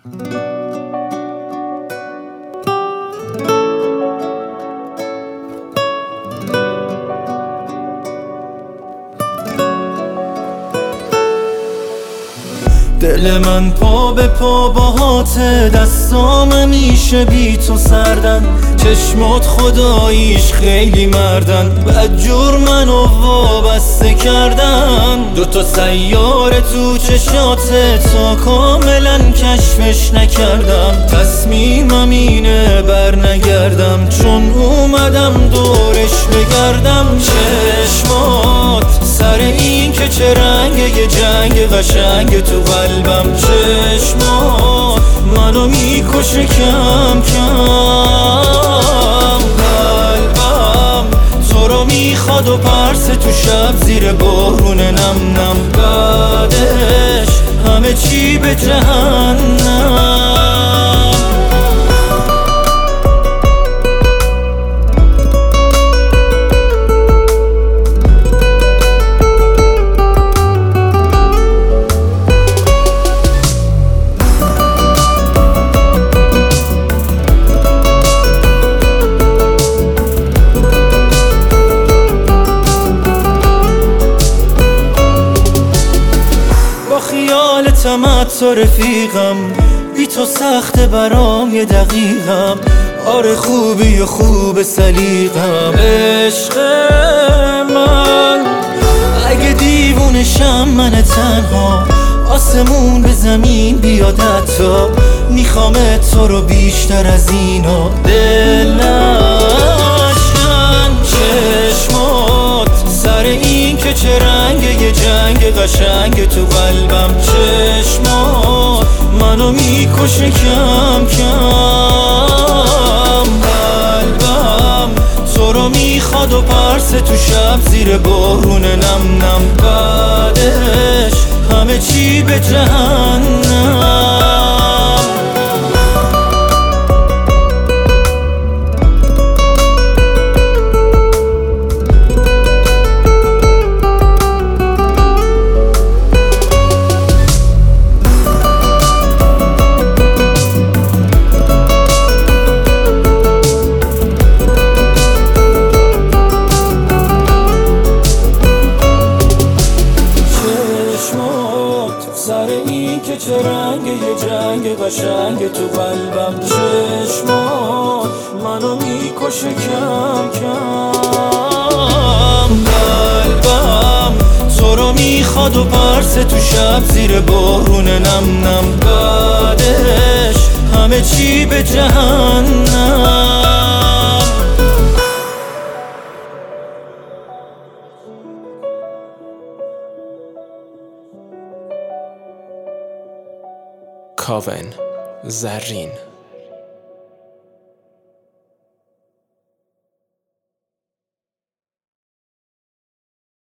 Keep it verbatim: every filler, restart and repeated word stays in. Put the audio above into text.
دل من پا به پا باهات، دستام میشه بی تو سردن، چشمات خداییش خیلی مردن، بدجور منو وابسته کردن. دوتا سیاره تو چشاته تا کاملا کشفش نکردم، تصمیمم اینه بر نگردم، چون اومدم دورش بگردم. چشمات سر این که چه رنگ یه جنگ قشنگ تو قلبم، چشمات منو میکشه کم کم. قلبم تو رو میخواد و پرسه تو شب زیر بارون نم نم، بعدش همه چی به جهنم. خیالتم تو رفیقم، بی تو سخته برام یه دقیقم. آره خوبی و خوب سلیقم، عشق من اگه دیوونشم من تنها، آسمون به زمین بیاد حتی، میخوام تو رو بیشتر از اینا. دل نشکن چشمات سر این که چه رنگ یه جنگ قشنگ تو قلبم، چشمات منو میکشه کم کم. قلبم تو رو میخواد و پرسه تو شب زیر بارون نم نم، بعدش همه چی به جهنم. سر این که چه رنگ یه جنگ قشنگ تو قلبم، چشمات منو میکشه کم کم. قلبم تو رو میخواد و پرسه تو شب زیر بارون نم نم، بعدش همه چی به جهنم. کاون زرین.